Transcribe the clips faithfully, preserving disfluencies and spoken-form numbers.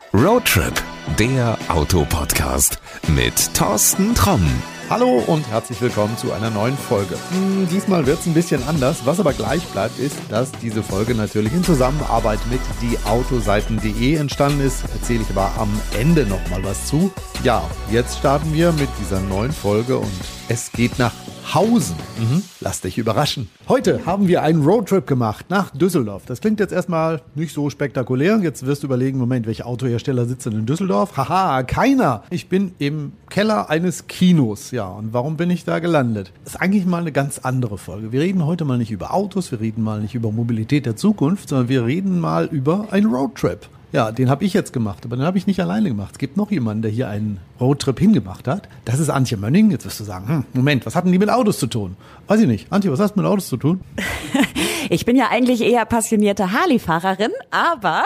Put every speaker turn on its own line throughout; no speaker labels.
Roadtrip, der Autopodcast mit Thorsten Tromm.
Hallo und herzlich willkommen zu einer neuen Folge. Hm, diesmal wird es ein bisschen anders. Was aber gleich bleibt, ist, dass diese Folge natürlich in Zusammenarbeit mit die Autoseiten punkt de entstanden ist. Erzähle ich aber am Ende nochmal was zu. Ja, jetzt starten wir mit dieser neuen Folge und es geht nach Hausen. Mhm. Lass dich überraschen. Heute haben wir einen Roadtrip gemacht nach Düsseldorf. Das klingt jetzt erstmal nicht so spektakulär. Jetzt wirst du überlegen, Moment, welche Autohersteller sitzen in Düsseldorf? Haha, keiner. Ich bin im Keller eines Kinos. Ja, und warum bin ich da gelandet? Das ist eigentlich mal eine ganz andere Folge. Wir reden heute mal nicht über Autos, wir reden mal nicht über Mobilität der Zukunft, sondern wir reden mal über einen Roadtrip. Ja, den habe ich jetzt gemacht, aber den habe ich nicht alleine gemacht. Es gibt noch jemanden, der hier einen Roadtrip hingemacht hat. Das ist Antje Mönning. Jetzt wirst du sagen, hm, Moment, was hatten die mit Autos zu tun? Weiß ich nicht. Antje, was hast du mit Autos zu tun?
Ich bin ja eigentlich eher passionierte Harley-Fahrerin, aber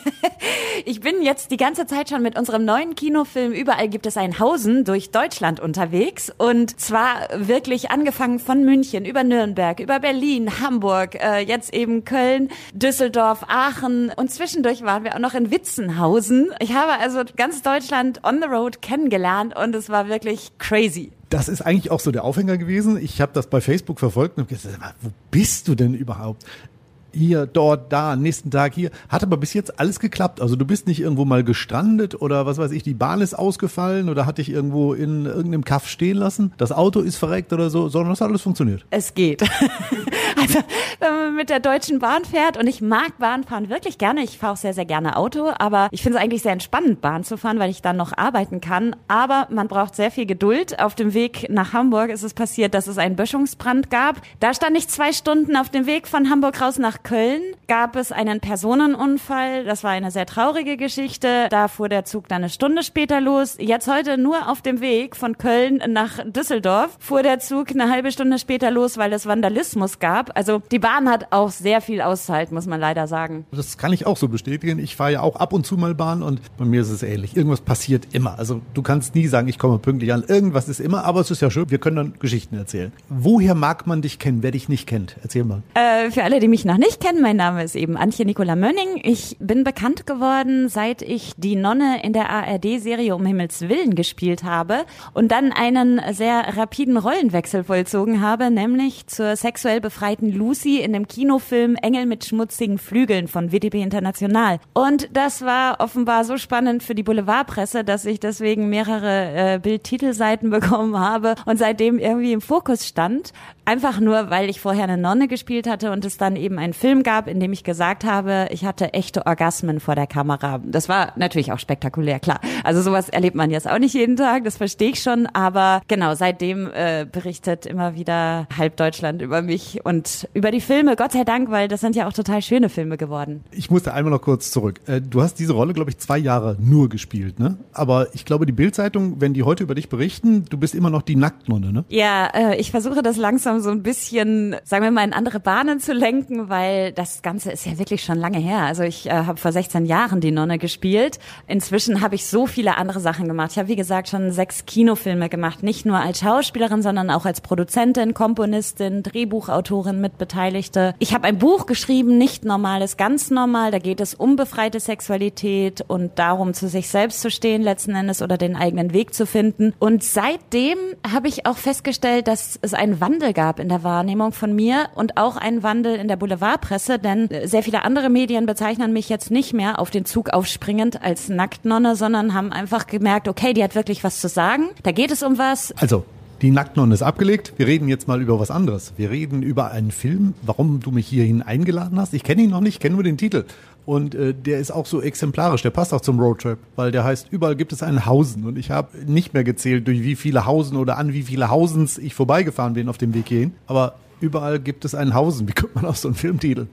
ich bin jetzt die ganze Zeit schon mit unserem neuen Kinofilm Überall gibt es ein Hausen durch Deutschland unterwegs. Und zwar wirklich angefangen von München, über Nürnberg, über Berlin, Hamburg, äh, jetzt eben Köln, Düsseldorf, Aachen und zwischendurch waren wir auch noch in Witzenhausen. Ich habe also ganz Deutschland on the road kennengelernt und es war wirklich crazy.
Das ist eigentlich auch so der Aufhänger gewesen. Ich habe das bei Facebook verfolgt und habe gesagt, wo bist du denn überhaupt? Hier, dort, da, nächsten Tag hier. Hat aber bis jetzt alles geklappt. Also du bist nicht irgendwo mal gestrandet oder was weiß ich, die Bahn ist ausgefallen oder hat dich irgendwo in irgendeinem Kaff stehen lassen. Das Auto ist verreckt oder so, sondern das hat alles funktioniert.
Es geht. Also wenn man mit der Deutschen Bahn fährt und ich mag Bahnfahren wirklich gerne. Ich fahre auch sehr, sehr gerne Auto, aber ich finde es eigentlich sehr entspannend, Bahn zu fahren, weil ich dann noch arbeiten kann. Aber man braucht sehr viel Geduld. Auf dem Weg nach Hamburg ist es passiert, dass es einen Böschungsbrand gab. Da stand ich zwei Stunden auf dem Weg von Hamburg raus nach Köln, gab es einen Personenunfall. Das war eine sehr traurige Geschichte. Da fuhr der Zug dann eine Stunde später los. Jetzt heute nur auf dem Weg von Köln nach Düsseldorf fuhr der Zug eine halbe Stunde später los, weil es Vandalismus gab. Also die Bahn hat auch sehr viel auszuhalten, muss man leider sagen.
Das kann ich auch so bestätigen. Ich fahre ja auch ab und zu mal Bahn und bei mir ist es ähnlich. Irgendwas passiert immer. Also du kannst nie sagen, ich komme pünktlich an. Irgendwas ist immer, aber es ist ja schön. Wir können dann Geschichten erzählen. Woher mag man dich kennen, wer dich nicht kennt? Erzähl mal.
Äh, für alle, die mich noch nicht kennen, mein Name ist eben Antje Nicola Mönning. Ich bin bekannt geworden, seit ich die Nonne in der A R D-Serie Um Himmels Willen gespielt habe und dann einen sehr rapiden Rollenwechsel vollzogen habe, nämlich zur sexuell befreiten Lucy in dem Kinofilm Engel mit schmutzigen Flügeln von W D B International. Und das war offenbar so spannend für die Boulevardpresse, dass ich deswegen mehrere äh, Bildtitelseiten bekommen habe und seitdem irgendwie im Fokus stand. Einfach nur, weil ich vorher eine Nonne gespielt hatte und es dann eben einen Film gab, in dem ich gesagt habe, ich hatte echte Orgasmen vor der Kamera. Das war natürlich auch spektakulär, klar. Also sowas erlebt man jetzt auch nicht jeden Tag, das verstehe ich schon. Aber genau, seitdem äh, berichtet immer wieder halb Deutschland über mich und über die Filme, Gott sei Dank, weil das sind ja auch total schöne Filme geworden.
Ich musste einmal noch kurz zurück. Du hast diese Rolle, glaube ich, zwei Jahre nur gespielt, ne? Aber ich glaube, die Bild-Zeitung, wenn die heute über dich berichten, du bist immer noch die Nacktnonne, ne?
Ja, äh, ich versuche das langsam so ein bisschen, sagen wir mal, in andere Bahnen zu lenken, weil das Ganze ist ja wirklich schon lange her. Also ich äh, habe vor sechzehn Jahren die Nonne gespielt. Inzwischen habe ich so viele andere Sachen gemacht. Ich habe, wie gesagt, schon sechs Kinofilme gemacht. Nicht nur als Schauspielerin, sondern auch als Produzentin, Komponistin, Drehbuchautorin, Mitbeteiligte. Ich habe ein Buch geschrieben, Nicht normal ist ganz normal. Da geht es um befreite Sexualität und darum, zu sich selbst zu stehen letzten Endes oder den eigenen Weg zu finden. Und seitdem habe ich auch festgestellt, dass es einen Wandel gab in der Wahrnehmung von mir und auch einen Wandel in der Boulevardpresse, denn sehr viele andere Medien bezeichnen mich jetzt nicht mehr auf den Zug aufspringend als Nacktnonne, sondern haben einfach gemerkt, okay, die hat wirklich was zu sagen, da geht es um was.
Also, die Nacktnonne ist abgelegt. Wir reden jetzt mal über was anderes. Wir reden über einen Film, warum du mich hierhin eingeladen hast. Ich kenne ihn noch nicht, kenne nur den Titel. Und äh, der ist auch so exemplarisch, der passt auch zum Roadtrip, weil der heißt, überall gibt es ein Hausen. Und ich habe nicht mehr gezählt, durch wie viele Hausen oder an wie viele Hausens ich vorbeigefahren bin auf dem Weg hierhin. Aber überall gibt es ein Hausen. Wie kommt man auf so einen Filmtitel?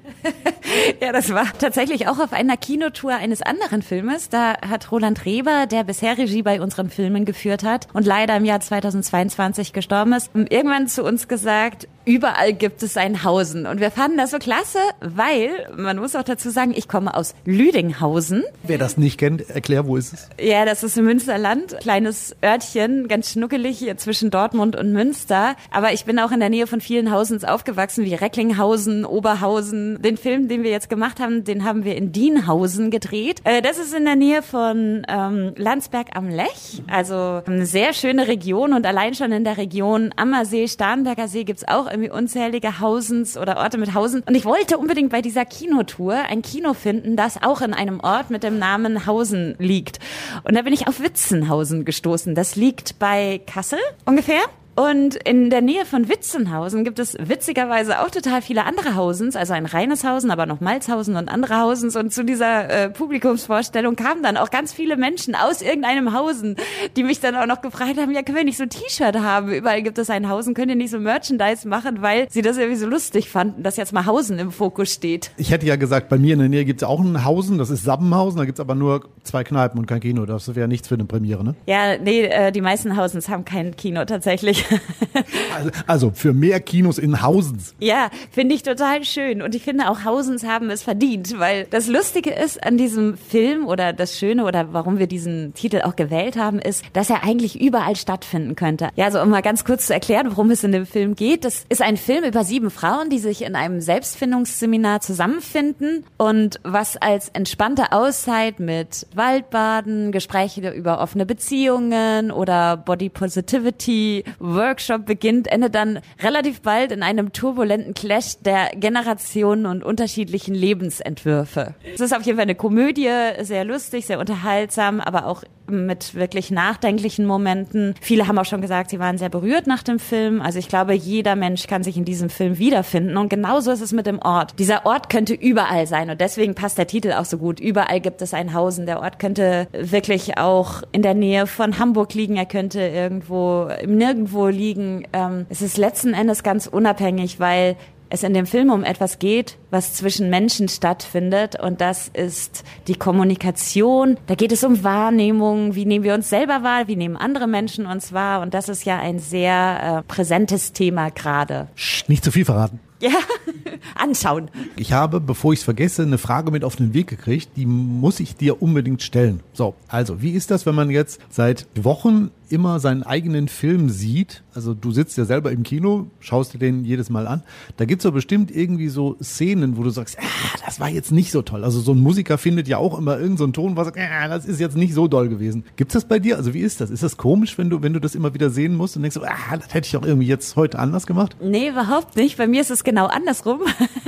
Ja, das war tatsächlich auch auf einer Kinotour eines anderen Filmes. Da hat Roland Reber, der bisher Regie bei unseren Filmen geführt hat und leider im Jahr zweitausendzweiundzwanzig gestorben ist, irgendwann zu uns gesagt, überall gibt es ein Hausen. Und wir fanden das so klasse, weil, man muss auch dazu sagen, ich komme aus Lüdinghausen.
Wer das nicht kennt, erklär, wo ist es?
Ja, das ist im Münsterland, kleines Örtchen, ganz schnuckelig hier zwischen Dortmund und Münster. Aber ich bin auch in der Nähe von vielen Hausens aufgewachsen, wie Recklinghausen, Oberhausen. Den Film, den wir jetzt gemacht haben, den haben wir in Dienhausen gedreht. Äh, das ist in der Nähe von ähm, Landsberg am Lech, also eine sehr schöne Region. Und allein schon in der Region Ammersee, Starnberger See gibt's auch irgendwie unzählige Hausens oder Orte mit Hausen. Und ich wollte unbedingt bei dieser Kinotour ein Kino finden, das auch in einem Ort mit dem Namen Hausen liegt. Und da bin ich auf Witzenhausen gestoßen. Das liegt bei Kassel ungefähr. Und in der Nähe von Witzenhausen gibt es witzigerweise auch total viele andere Hausens, also ein reines Hausen, aber noch Malzhausen und andere Hausens. Und zu dieser äh, Publikumsvorstellung kamen dann auch ganz viele Menschen aus irgendeinem Hausen, die mich dann auch noch gefragt haben, ja, können wir nicht so ein T-Shirt haben? Überall gibt es ein Hausen, könnt ihr nicht so Merchandise machen, weil sie das irgendwie so lustig fanden, dass jetzt mal Hausen im Fokus steht.
Ich hätte ja gesagt, bei mir in der Nähe gibt es auch ein Hausen, das ist Sabbenhausen, da gibt es aber nur zwei Kneipen und kein Kino. Das wäre nichts für eine Premiere, ne?
Ja, nee, äh, die meisten Hausens haben kein Kino tatsächlich.
Also, also für mehr Kinos in Hausens.
Ja, finde ich total schön. Und ich finde auch Hausens haben es verdient, weil das Lustige ist an diesem Film oder das Schöne oder warum wir diesen Titel auch gewählt haben, ist, dass er eigentlich überall stattfinden könnte. Ja, also um mal ganz kurz zu erklären, worum es in dem Film geht. Das ist ein Film über sieben Frauen, die sich in einem Selbstfindungsseminar zusammenfinden und was als entspannte Auszeit mit Waldbaden, Gespräche über offene Beziehungen oder Body Positivity, Workshop beginnt, endet dann relativ bald in einem turbulenten Clash der Generationen und unterschiedlichen Lebensentwürfe. Es ist auf jeden Fall eine Komödie, sehr lustig, sehr unterhaltsam, aber auch mit wirklich nachdenklichen Momenten. Viele haben auch schon gesagt, sie waren sehr berührt nach dem Film. Also ich glaube, jeder Mensch kann sich in diesem Film wiederfinden. Und genauso ist es mit dem Ort. Dieser Ort könnte überall sein und deswegen passt der Titel auch so gut. Überall gibt es ein Hausen. Der Ort könnte wirklich auch in der Nähe von Hamburg liegen. Er könnte irgendwo im Nirgendwo liegen. Ähm, es ist letzten Endes ganz unabhängig, weil es in dem Film um etwas geht, was zwischen Menschen stattfindet, und das ist die Kommunikation. Da geht es um Wahrnehmung, wie nehmen wir uns selber wahr, wie nehmen andere Menschen uns wahr, und das ist ja ein sehr äh, präsentes Thema gerade.
Nicht zu viel verraten.
Ja, anschauen.
Ich habe, bevor ich es vergesse, eine Frage mit auf den Weg gekriegt, die muss ich dir unbedingt stellen. So, also, wie ist das, wenn man jetzt seit Wochen immer seinen eigenen Film sieht? Also du sitzt ja selber im Kino, schaust dir den jedes Mal an. Da gibt's doch bestimmt irgendwie so Szenen, wo du sagst, ah, das war jetzt nicht so toll. Also so ein Musiker findet ja auch immer irgendeinen so einen Ton, wo er sagt, ah, das ist jetzt nicht so doll gewesen. Gibt's das bei dir? Also wie ist das? Ist das komisch, wenn du, wenn du das immer wieder sehen musst und denkst, ah, das hätte ich doch irgendwie jetzt heute anders gemacht?
Nee, überhaupt nicht. Bei mir ist es genau andersrum.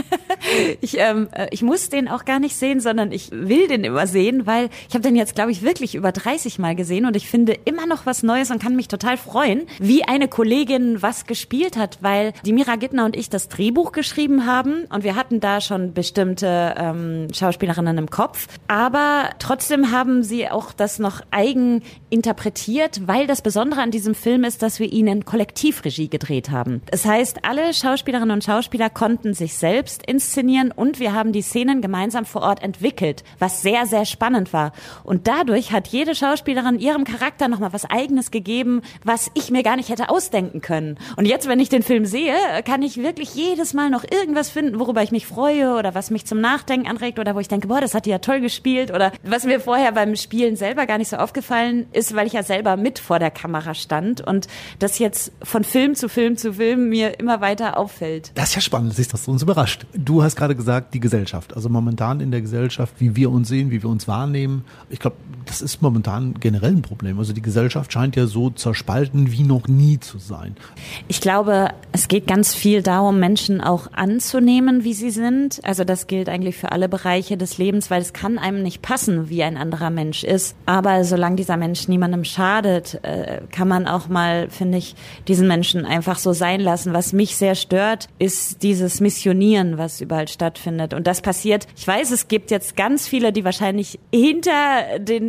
Ich, ähm, ich muss den auch gar nicht sehen, sondern ich will den immer sehen, weil ich habe den jetzt, glaube ich, wirklich über dreißig Mal gesehen und ich finde immer noch was Neues und kann mich total freuen, wie eine Kollegin was gespielt hat, weil die Mira Gittner und ich das Drehbuch geschrieben haben und wir hatten da schon bestimmte ähm, Schauspielerinnen im Kopf, aber trotzdem haben sie auch das noch eigen interpretiert, weil das Besondere an diesem Film ist, dass wir ihn in Kollektivregie gedreht haben. Das heißt, alle Schauspielerinnen und Schauspieler konnten sich selbst inszenieren und wir haben die Szenen gemeinsam vor Ort entwickelt, was sehr, sehr spannend war. Und dadurch hat jede Schauspielerin ihrem Charakter nochmal was Eigenes gegeben, was ich mir gar nicht hätte ausdenken können. Und jetzt, wenn ich den Film sehe, kann ich wirklich jedes Mal noch irgendwas finden, worüber ich mich freue oder was mich zum Nachdenken anregt oder wo ich denke, boah, das hat die ja toll gespielt, oder was mir vorher beim Spielen selber gar nicht so aufgefallen ist, weil ich ja selber mit vor der Kamera stand und das jetzt von Film zu Film zu Film mir immer weiter auffällt.
Das ist ja spannend, dass sich das uns überrascht. Du hast gerade gesagt, die Gesellschaft, also momentan in der Gesellschaft, wie wir uns sehen, wie wir uns wahrnehmen. Ich glaube, das ist momentan generell ein Problem. Also die Gesellschaft scheint ja so zerspalten wie noch nie zu sein.
Ich glaube, es geht ganz viel darum, Menschen auch anzunehmen, wie sie sind. Also das gilt eigentlich für alle Bereiche des Lebens, weil es kann einem nicht passen, wie ein anderer Mensch ist. Aber solange dieser Mensch niemandem schadet, kann man auch mal, finde ich, diesen Menschen einfach so sein lassen. Was mich sehr stört, ist dieses Missionieren, was überall stattfindet. Und das passiert, ich weiß, es gibt jetzt ganz viele, die wahrscheinlich hinter den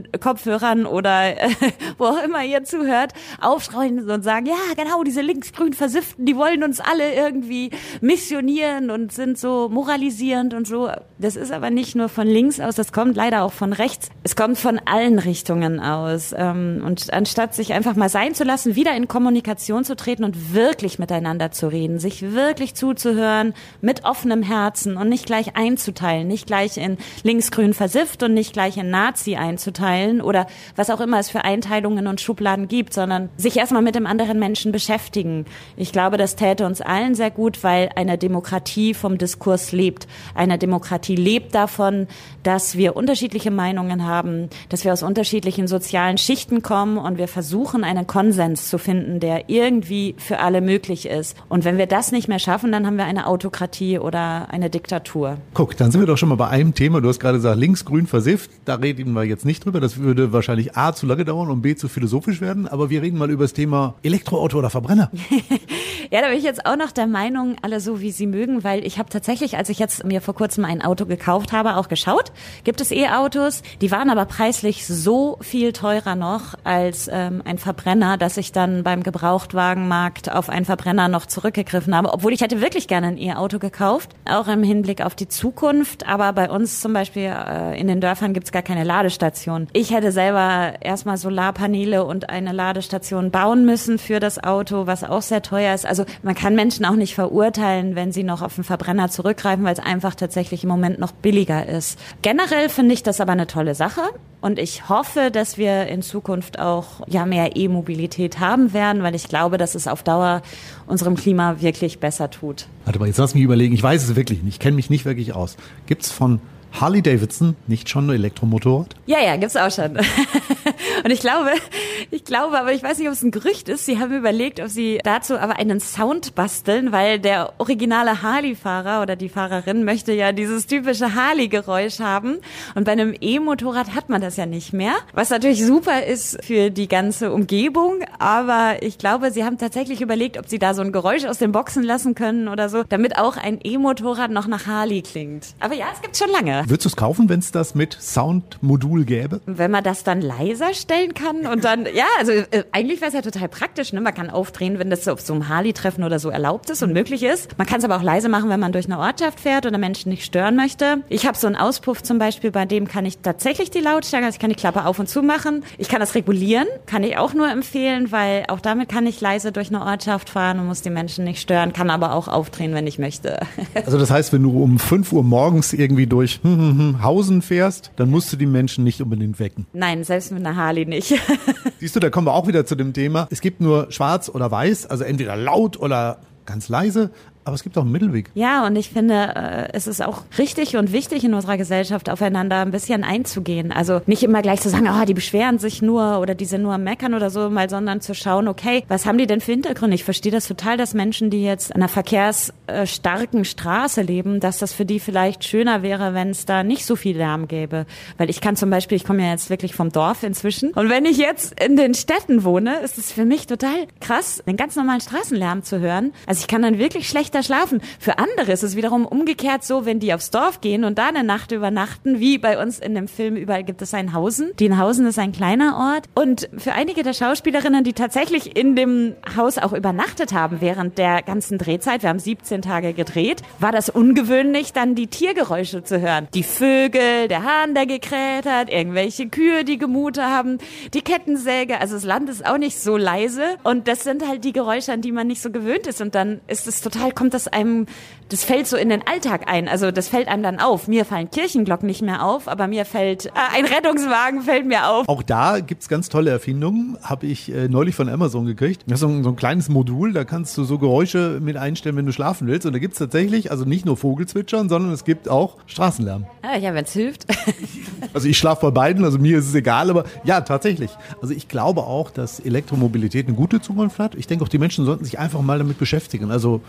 den Kopfhörern oder äh, wo auch immer ihr zuhört, aufschreien und sagen, ja genau, diese linksgrün Versifften, die wollen uns alle irgendwie missionieren und sind so moralisierend und so. Das ist aber nicht nur von links aus, das kommt leider auch von rechts. Es kommt von allen Richtungen aus. Und anstatt sich einfach mal sein zu lassen, wieder in Kommunikation zu treten und wirklich miteinander zu reden, sich wirklich zuzuhören, mit offenem Herzen und nicht gleich einzuteilen, nicht gleich in linksgrün versifft und nicht gleich in Nazi einzuteilen oder was auch immer es für Einteilungen und Schubladen gibt, sondern sich erstmal mit dem anderen Menschen beschäftigen. Ich glaube, das täte uns allen sehr gut, weil eine Demokratie vom Diskurs lebt. Eine Demokratie lebt davon, dass wir unterschiedliche Meinungen haben, dass wir aus unterschiedlichen sozialen Schichten kommen und wir versuchen, einen Konsens zu finden, der irgendwie für alle möglich ist. Und wenn wir das nicht mehr schaffen, dann haben wir eine Autokratie oder eine Diktatur.
Guck, dann sind wir doch schon mal bei einem Thema. Du hast gerade gesagt, links-grün versifft. Da reden wir jetzt nicht drüber. Das würde wahrscheinlich A, zu lange dauern und B, zu philosophisch werden. Aber wir reden mal über das Thema Elektroauto oder Verbrenner.
Ja, da bin ich jetzt auch noch der Meinung, alle so wie sie mögen, weil ich habe tatsächlich, als ich jetzt mir vor kurzem ein Auto gekauft habe, auch geschaut, gibt es E-Autos, die waren aber preislich so viel teurer noch als ähm, ein Verbrenner, dass ich dann beim Gebrauchtwagenmarkt auf einen Verbrenner noch zurückgegriffen habe, obwohl ich hätte wirklich gerne ein E-Auto gekauft, auch im Hinblick auf die Zukunft, aber bei uns zum Beispiel äh, in den Dörfern gibt es gar keine Ladestation. Ich hätte selber erstmal Solarpaneele und eine Ladestation bauen müssen für das Auto, was auch sehr teuer ist. Also man kann Menschen auch nicht verurteilen, wenn sie noch auf einen Verbrenner zurückgreifen, weil es einfach tatsächlich im Moment noch billiger ist. Generell finde ich das aber eine tolle Sache und ich hoffe, dass wir in Zukunft auch ja mehr E-Mobilität haben werden, weil ich glaube, dass es auf Dauer unserem Klima wirklich besser tut.
Warte mal, jetzt lass mich überlegen. Ich weiß es wirklich nicht. Ich kenne mich nicht wirklich aus. Gibt es von Harley Davidson nicht schon ein Elektromotorrad?
Ja, ja, gibt's auch schon. Und ich glaube, ich glaube, aber ich weiß nicht, ob es ein Gerücht ist. Sie haben überlegt, ob sie dazu aber einen Sound basteln, weil der originale Harley-Fahrer oder die Fahrerin möchte ja dieses typische Harley-Geräusch haben. Und bei einem E-Motorrad hat man das ja nicht mehr. Was natürlich super ist für die ganze Umgebung. Aber ich glaube, sie haben tatsächlich überlegt, ob sie da so ein Geräusch aus den Boxen lassen können oder so, damit auch ein E-Motorrad noch nach Harley klingt. Aber ja, es gibt's schon lange.
Würdest du es kaufen, wenn es das mit Soundmodul gäbe?
Wenn man das dann leiser stellen kann und dann, ja, also äh, eigentlich wäre es ja total praktisch, ne? Man kann aufdrehen, wenn das auf so einem Harley-Treffen oder so erlaubt ist und möglich ist. Man kann es aber auch leise machen, wenn man durch eine Ortschaft fährt oder Menschen nicht stören möchte. Ich habe so einen Auspuff zum Beispiel, bei dem kann ich tatsächlich die Lautstärke, also ich kann die Klappe auf und zu machen. Ich kann das regulieren, kann ich auch nur empfehlen, weil auch damit kann ich leise durch eine Ortschaft fahren und muss die Menschen nicht stören, kann aber auch aufdrehen, wenn ich möchte.
Also das heißt, wenn du um fünf Uhr morgens irgendwie durch Hausen fährst, dann musst du die Menschen nicht unbedingt wecken.
Nein, selbst mit einer Harley nicht.
Siehst du, da kommen wir auch wieder zu dem Thema. Es gibt nur schwarz oder weiß, also entweder laut oder ganz leise. Aber es gibt auch einen Mittelweg. Ja, und ich finde, es ist auch richtig und wichtig in unserer Gesellschaft, aufeinander ein bisschen einzugehen. Also nicht immer gleich zu sagen, oh, die beschweren sich nur oder die sind nur am Meckern oder so, mal, sondern zu schauen, okay, was haben die denn für Hintergründe? Ich verstehe das total, dass Menschen, die jetzt an einer verkehrsstarken Straße leben, dass das für die vielleicht schöner wäre, wenn es da nicht so viel Lärm gäbe. Weil ich kann zum Beispiel, ich komme ja jetzt wirklich vom Dorf inzwischen. Und wenn ich jetzt in den Städten wohne, ist es für mich total krass, den ganz normalen Straßenlärm zu hören. Also ich kann dann wirklich schlecht da schlafen. Für andere ist es wiederum umgekehrt so, wenn die aufs Dorf gehen und da eine Nacht übernachten, wie bei uns in dem Film Überall gibt es ein Hausen. Dienhausen ist ein kleiner Ort. Und für einige der Schauspielerinnen, die tatsächlich in dem Haus auch übernachtet haben während der ganzen Drehzeit, wir haben siebzehn Tage gedreht, war das ungewöhnlich, dann die Tiergeräusche zu hören. Die Vögel, der Hahn, der gekräht hat, irgendwelche Kühe, die gemute haben, die Kettensäge. Also das Land ist auch nicht so leise. Und das sind halt die Geräusche, an die man nicht so gewöhnt ist. Und dann ist es total, kommt das einem, das fällt so in den Alltag ein. Also das fällt einem dann auf. Mir fallen Kirchenglocken nicht mehr auf, aber mir fällt, äh, ein Rettungswagen fällt mir auf. Auch da gibt's ganz tolle Erfindungen. Habe ich äh, neulich von Amazon gekriegt. Das ist so ein, so ein kleines Modul, da kannst du so Geräusche mit einstellen, wenn du schlafen willst. Und da gibt's tatsächlich, also nicht nur Vogelzwitschern, sondern es gibt auch Straßenlärm.
Ah, ja, wenn's hilft.
Also ich schlafe bei beiden, also mir ist es egal, aber ja, tatsächlich. Also ich glaube auch, dass Elektromobilität eine gute Zukunft hat. Ich denke auch, die Menschen sollten sich einfach mal damit beschäftigen. Also Elektromobilität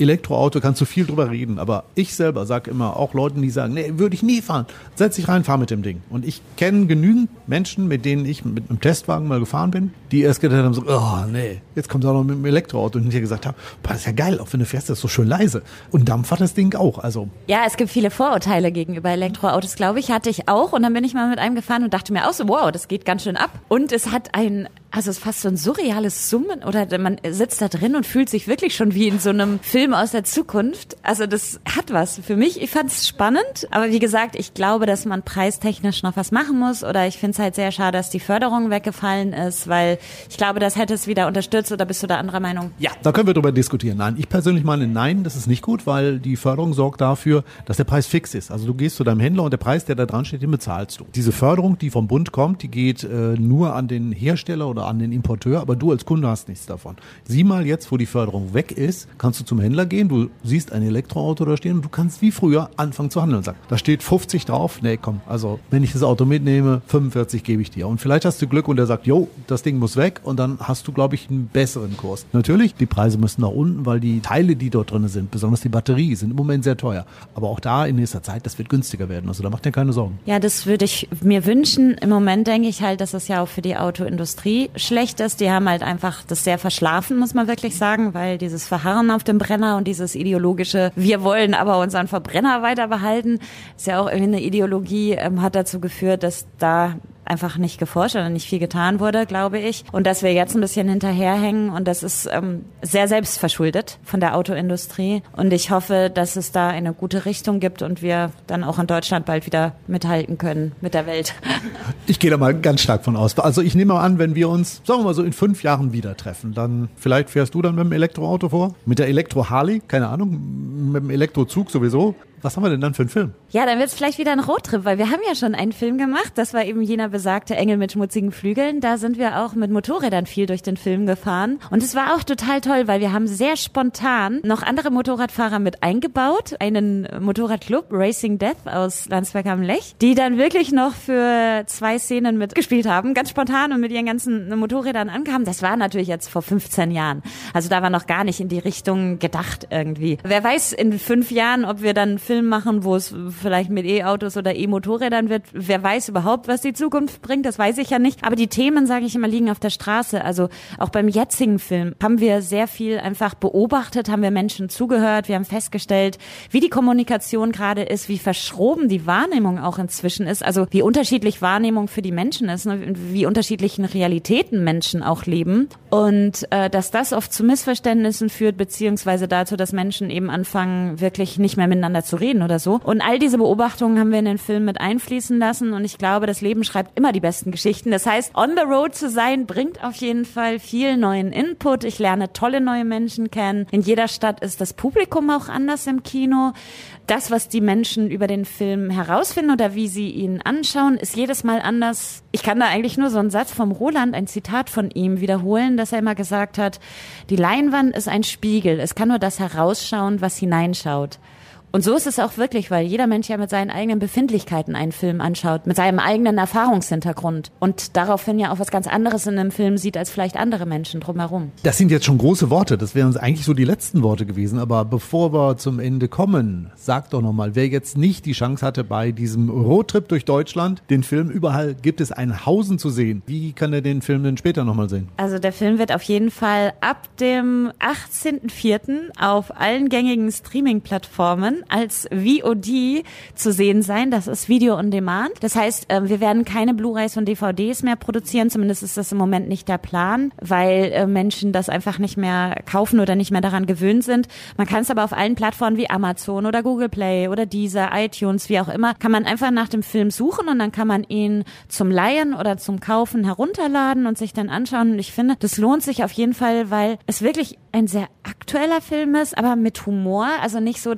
Elektroauto kannst du viel drüber reden, aber ich selber sage immer, auch Leuten, die sagen, nee, würde ich nie fahren, setz dich rein, fahr mit dem Ding. Und ich kenne genügend Menschen, mit denen ich mit einem Testwagen mal gefahren bin, die erst gedacht haben, so, oh nee, jetzt kommt er auch noch mit dem Elektroauto und hinterher gesagt haben, das ist ja geil, auch wenn du fährst, das ist so schön leise. Und Dampf hat das Ding auch, also.
Ja, es gibt viele Vorurteile gegenüber Elektroautos, glaube ich, hatte ich auch. Und dann bin ich mal mit einem gefahren und dachte mir auch so, wow, das geht ganz schön ab. Und es hat ein, also es ist fast so ein surreales Summen oder man sitzt da drin und fühlt sich wirklich schon wie in so einem Film aus der Zukunft. Also das hat was für mich. Ich fand es spannend, aber wie gesagt, ich glaube, dass man preistechnisch noch was machen muss oder ich finde es halt sehr schade, dass die Förderung weggefallen ist, weil ich glaube, das hätte es wieder unterstützt oder bist du da anderer Meinung?
Ja, da können wir drüber diskutieren. Nein, ich persönlich meine, nein, das ist nicht gut, weil die Förderung sorgt dafür, dass der Preis fix ist. Also du gehst zu deinem Händler und der Preis, der da dran steht, den bezahlst du. Diese Förderung, die vom Bund kommt, die geht äh, nur an den Hersteller oder an den Importeur, aber du als Kunde hast nichts davon. Sieh mal jetzt, wo die Förderung weg ist, kannst du zum Händler gehen, du siehst ein Elektroauto da stehen und du kannst wie früher anfangen zu handeln und sagen, da steht fünfzig drauf, nee komm, also wenn ich das Auto mitnehme, fünfundvierzig gebe ich dir. Und vielleicht hast du Glück und der sagt, jo, das Ding muss weg und dann hast du, glaube ich, einen besseren Kurs. Natürlich, die Preise müssen nach unten, weil die Teile, die dort drin sind, besonders die Batterie, sind im Moment sehr teuer. Aber auch da in nächster Zeit, das wird günstiger werden. Also da macht dir keine Sorgen.
Ja, das würde ich mir wünschen. Im Moment denke ich halt, dass es ja auch für die Autoindustrie schlecht ist. Die haben halt einfach das sehr verschlafen, muss man wirklich sagen, weil dieses Verharren auf dem Brenner und dieses ideologische, wir wollen aber unseren Verbrenner weiter behalten, ist ja auch irgendwie eine Ideologie, ähm, hat dazu geführt, dass da einfach nicht geforscht oder nicht viel getan wurde, glaube ich. Und dass wir jetzt ein bisschen hinterherhängen und das ist ähm, sehr selbstverschuldet von der Autoindustrie. Und ich hoffe, dass es da eine gute Richtung gibt und wir dann auch in Deutschland bald wieder mithalten können mit der Welt.
Ich gehe da mal ganz stark von aus. Also ich nehme mal an, wenn wir uns, sagen wir mal so, in fünf Jahren wieder treffen, dann vielleicht fährst du dann mit dem Elektroauto vor, mit der Elektro-Harley, keine Ahnung, mit dem Elektrozug sowieso. Was haben wir denn dann für einen Film?
Ja, dann wird es vielleicht wieder ein Roadtrip, weil wir haben ja schon einen Film gemacht. Das war eben jener besagte Engel mit schmutzigen Flügeln. Da sind wir auch mit Motorrädern viel durch den Film gefahren. Und es war auch total toll, weil wir haben sehr spontan noch andere Motorradfahrer mit eingebaut. Einen Motorradclub, Racing Death aus Landsberg am Lech, die dann wirklich noch für zwei Szenen mitgespielt haben. Ganz spontan und mit ihren ganzen Motorrädern ankamen. Das war natürlich jetzt vor fünfzehn Jahren. Also da war noch gar nicht in die Richtung gedacht irgendwie. Wer weiß in fünf Jahren, ob wir dann Film machen, wo es vielleicht mit E-Autos oder E-Motorrädern wird. Wer weiß überhaupt, was die Zukunft bringt, das weiß ich ja nicht. Aber die Themen, sage ich immer, liegen auf der Straße. Also auch beim jetzigen Film haben wir sehr viel einfach beobachtet, haben wir Menschen zugehört, wir haben festgestellt, wie die Kommunikation gerade ist, wie verschroben die Wahrnehmung auch inzwischen ist, also wie unterschiedlich Wahrnehmung für die Menschen ist, ne? Wie unterschiedlichen Realitäten Menschen auch leben und äh, dass das oft zu Missverständnissen führt, beziehungsweise dazu, dass Menschen eben anfangen, wirklich nicht mehr miteinander zu reden oder so. Und all diese Beobachtungen haben wir in den Film mit einfließen lassen und ich glaube, das Leben schreibt immer die besten Geschichten. Das heißt, on the road zu sein, bringt auf jeden Fall viel neuen Input. Ich lerne tolle neue Menschen kennen. In jeder Stadt ist das Publikum auch anders im Kino. Das, was die Menschen über den Film herausfinden oder wie sie ihn anschauen, ist jedes Mal anders. Ich kann da eigentlich nur so einen Satz vom Roland, ein Zitat von ihm wiederholen, dass er immer gesagt hat, die Leinwand ist ein Spiegel. Es kann nur das herausschauen, was hineinschaut. Und so ist es auch wirklich, weil jeder Mensch ja mit seinen eigenen Befindlichkeiten einen Film anschaut, mit seinem eigenen Erfahrungshintergrund und daraufhin ja auch was ganz anderes in einem Film sieht, als vielleicht andere Menschen drumherum.
Das sind jetzt schon große Worte, das wären eigentlich so die letzten Worte gewesen, aber bevor wir zum Ende kommen, sag doch nochmal, wer jetzt nicht die Chance hatte, bei diesem Roadtrip durch Deutschland, den Film überall gibt es ein Hausen zu sehen. Wie kann er den Film denn später nochmal sehen?
Also der Film wird auf jeden Fall ab dem achtzehnten vierten auf allen gängigen Streaming-Plattformen als V O D zu sehen sein. Das ist Video on Demand. Das heißt, wir werden keine Blu-rays und D V Ds mehr produzieren. Zumindest ist das im Moment nicht der Plan, weil Menschen das einfach nicht mehr kaufen oder nicht mehr daran gewöhnt sind. Man kann es aber auf allen Plattformen wie Amazon oder Google Play oder Deezer, iTunes, wie auch immer, kann man einfach nach dem Film suchen und dann kann man ihn zum Leihen oder zum Kaufen herunterladen und sich dann anschauen. Und ich finde, das lohnt sich auf jeden Fall, weil es wirklich ein sehr aktueller Film ist, aber mit Humor. Also nicht so, dass man jetzt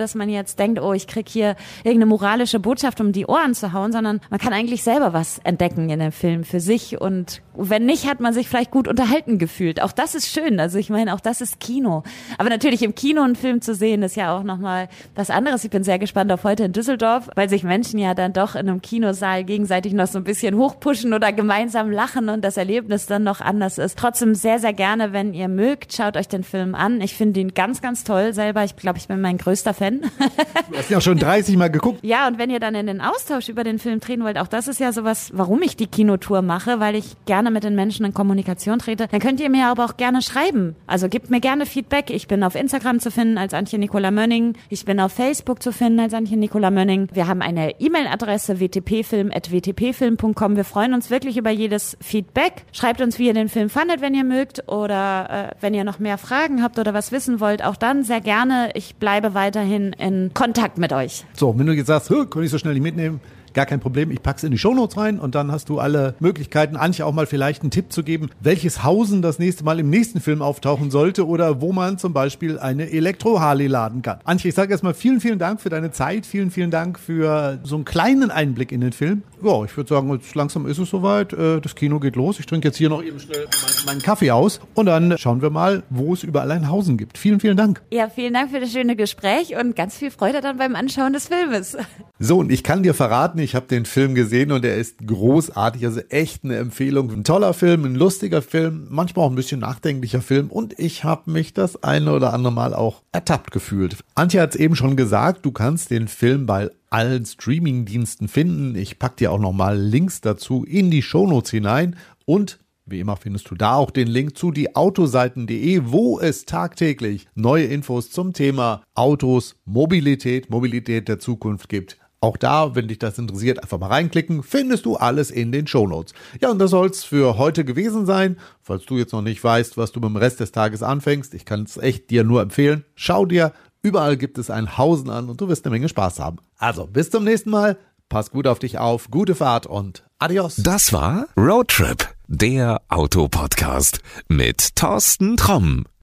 jetzt denkt, oh, ich krieg hier irgendeine moralische Botschaft um die Ohren zu hauen, sondern man kann eigentlich selber was entdecken in dem Film für sich und wenn nicht, hat man sich vielleicht gut unterhalten gefühlt. Auch das ist schön, also ich meine, auch das ist Kino. Aber natürlich im Kino einen Film zu sehen, ist ja auch nochmal was anderes. Ich bin sehr gespannt auf heute in Düsseldorf, weil sich Menschen ja dann doch in einem Kinosaal gegenseitig noch so ein bisschen hochpushen oder gemeinsam lachen und das Erlebnis dann noch anders ist. Trotzdem sehr, sehr gerne, wenn ihr mögt, schaut euch den Film an. Ich finde ihn ganz, ganz toll selber. Ich glaube, ich bin mein größter Fan.
Du hast ihn auch schon dreißig Mal geguckt.
Ja, und wenn ihr dann in den Austausch über den Film treten wollt, auch das ist ja sowas, warum ich die Kinotour mache, weil ich gerne mit den Menschen in Kommunikation trete, dann könnt ihr mir aber auch gerne schreiben. Also gebt mir gerne Feedback. Ich bin auf Instagram zu finden als Antje Nicola Mönning. Ich bin auf Facebook zu finden als Antje Nicola Mönning. Wir haben eine E-Mail-Adresse w t p film at w t p film punkt com. Wir freuen uns wirklich über jedes Feedback. Schreibt uns, wie ihr den Film fandet, wenn ihr mögt oder äh, wenn ihr noch mehr Fragen habt oder was wissen wollt, auch dann sehr gerne. Ich bleibe weiterhin in Kontakt mit euch.
So, wenn du jetzt sagst, kann ich so schnell nicht mitnehmen, gar kein Problem, ich pack's in die Shownotes rein und dann hast du alle Möglichkeiten, Antje auch mal vielleicht einen Tipp zu geben, welches Hausen das nächste Mal im nächsten Film auftauchen sollte oder wo man zum Beispiel eine Elektro-Harley laden kann. Antje, ich sage erstmal vielen, vielen Dank für deine Zeit, vielen, vielen Dank für so einen kleinen Einblick in den Film. Ja, ich würde sagen, jetzt langsam ist es soweit, das Kino geht los. Ich trinke jetzt hier noch eben schnell meinen, meinen Kaffee aus und dann schauen wir mal, wo es überall ein Hausen gibt. Vielen, vielen Dank.
Ja, vielen Dank für das schöne Gespräch und ganz viel Freude dann beim Anschauen des Filmes.
So, und ich kann dir verraten, ich habe den Film gesehen und er ist großartig, also echt eine Empfehlung. Ein toller Film, ein lustiger Film, manchmal auch ein bisschen nachdenklicher Film und ich habe mich das eine oder andere Mal auch ertappt gefühlt. Antje hat es eben schon gesagt, du kannst den Film bei allen Streaming-Diensten finden. Ich packe dir auch nochmal Links dazu in die Shownotes hinein und wie immer findest du da auch den Link zu die autoseiten punkt de, wo es tagtäglich neue Infos zum Thema Autos, Mobilität, Mobilität der Zukunft gibt. Auch da, wenn dich das interessiert, einfach mal reinklicken, findest du alles in den Shownotes. Ja, und das soll's für heute gewesen sein. Falls du jetzt noch nicht weißt, was du mit dem Rest des Tages anfängst, ich kann es echt dir nur empfehlen, schau dir, überall gibt es ein Hausen an und du wirst eine Menge Spaß haben. Also, bis zum nächsten Mal, pass gut auf dich auf, gute Fahrt und adios.
Das war Roadtrip, der Autopodcast mit Thorsten Tromm.